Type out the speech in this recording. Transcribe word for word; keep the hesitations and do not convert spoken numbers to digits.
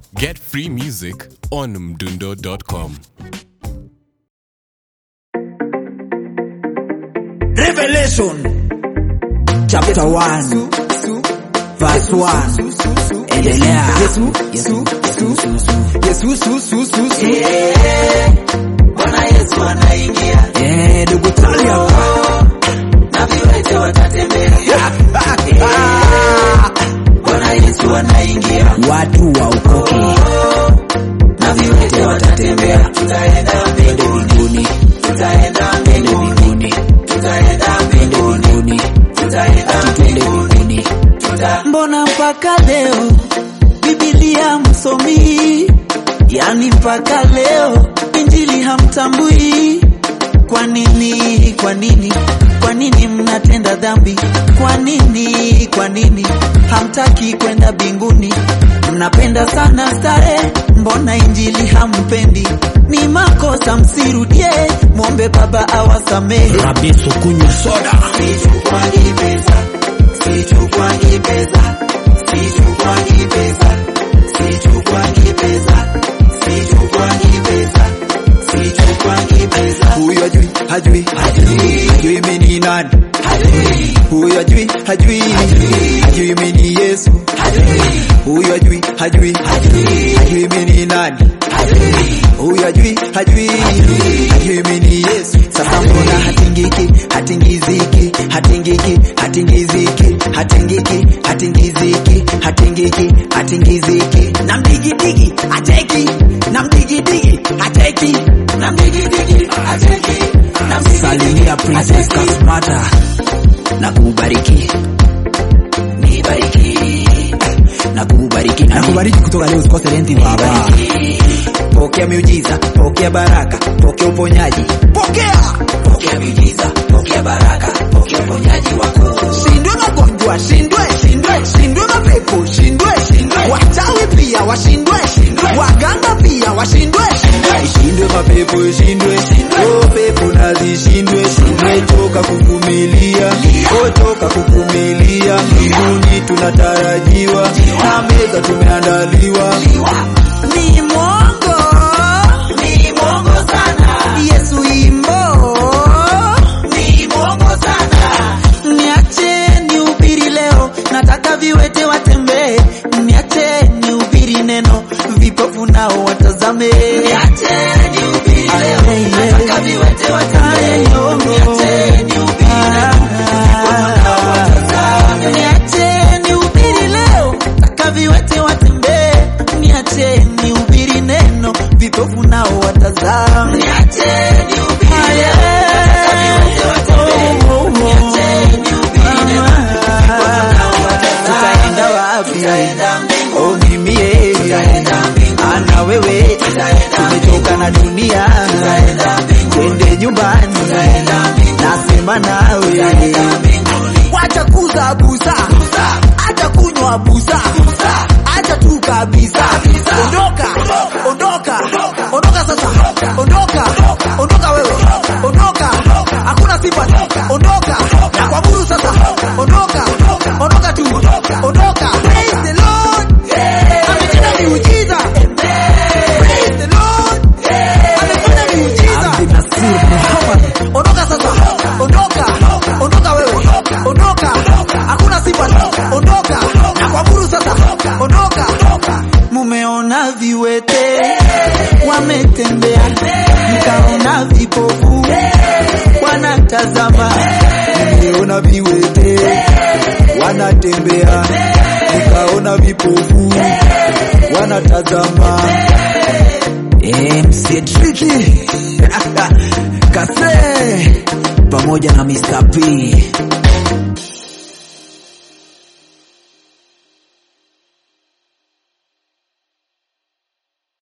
Get free music on mdundo dot com. Revelation chapter one verse one. Endelea. Yesu Yesu Yesu Yesu Yesu eh, Bwana Yesu anaingia. Eh, ndugu Talia na viwete watatembea. Bwana Yesu anaingia. Watu waokoke na viwete watatembea. Tutaenda mbinguni, tutaenda mbinguni, tutaenda mbinguni, tutaenda mbinguni. Mbona mpaka leo Biblia msomi? Yani mpaka leo Injili hamtambui. Kwa nini? Kwa nini? Kwa nini mnatenda dhambi? Kwa nini? Kwa nini hamtaki kwenda mbinguni? Mnapenda sana starehe, mbona Injili hampendi? Ni makosa msirudie, muombe Baba awasamehe. Rabisu kunywa soda. Sichukwangi pesa, sichukwangi pesa, sichukwangi pesa, sichukwangi pesa, sichukwangi pesa, sichukwangi pesa. Huyu hajui, hajui, hajui, hajui mimi ni nani? Hajui. Huyu hajui, hajui, hajui, hajui mimi ni Yesu. Hajui. Huyu hajui, hajui, hajui, hajui mimi ni nani? Hajui. Huyu hajui, hajui, hajui, hajui mimi ni Yesu. Sasa mbona hatingiki, hatingiziki, hatingiki, hatingiziki, hatingiki, hatingiziki, hatingiki, hatingiziki. Na mdigi digi, ateki, na mdigi digi, ateki, na mdigi digi, ateki. Salimia Princess Kasmata na kubariki. Nibariki. Na kubariki, na kubariki kutoka leo usikose lenti baba. Pokea miujiza, pokea baraka, pokea uponyaji. Pokea! Pokea miujiza, pokea baraka, pokea uponyaji wako. Shindwe magonjwa, shindwe, shindwe, shindwe mapepo, shindwe, shindwe. Wachawi pia washindwe, shindwe. Waganga pia washindwe, shindwe. Shindwe mapepo, shindwe, shindwe. Oh pepo nazishindwe, shindwe. Toka kuvumilia, oh toka kuvumilia. Mbinguni tunatarajiwa, na meza tumeandaliwa. Ni mwongo, ni mwongo sana. Yesu imbo, ni mwongo sana. Niache nihubiri leo, nataka viwete watembee. Niache nihubiri neno, vipofu nao watazame. Niache nihubiri leo, nataka viwete watembee. Niache nihubiri neno, vipofu nao watazame. Niache nihubiri leo, nataka viwete watembee. Niache nihubiri neno, vipofu nao watazame. Niache nihubiri leo, nataka viwete watembee. Niache nihubiri neno, vipofu nao watazame. Tutaenda wapi? Tutaenda mbinguni. Oh mimi yeye, tutaenda mbinguni. Ana wewe, tumetoka na dunia. Tutaenda mbinguni. Twende nyumbani. Tutaenda mbinguni. Nasema nawe, tutaenda mbinguni. Wacha kuza busa, acha kunywa busa, acha tu kabisa. Ondoka, ondoka, ondoka sasa. Ondoka, ondoka wewe. Ondoka, hakuna sifa. Ondoka, na kuamuru sasa. Ondoka, ondoka tu. Ondoka. Praise the Lord. Ametenda miujiza. Praise the Lord. Amefanya miujiza. Ondoka sasa. Ondoka, ondoka wewe. Ondoka, hakuna sifa. Ondoka, na kuamuru sasa. Ondoka. Mumeona viwete wametembea, mkaona vipofu wanatazama. Mumeona viwete wanatembea, mkaona vipofu wanatazama. Eh, Msiedriki Kase pamoja na mister P.